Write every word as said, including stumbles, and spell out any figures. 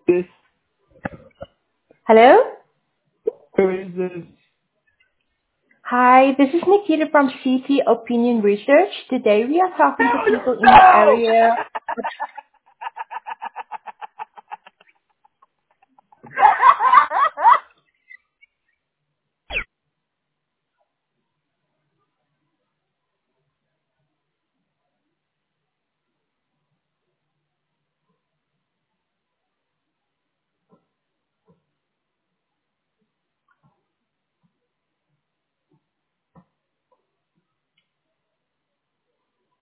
This Hello? who is this? Hi, this is Nikita from C T Opinion Research. Today we are talking to No, people in the no! area.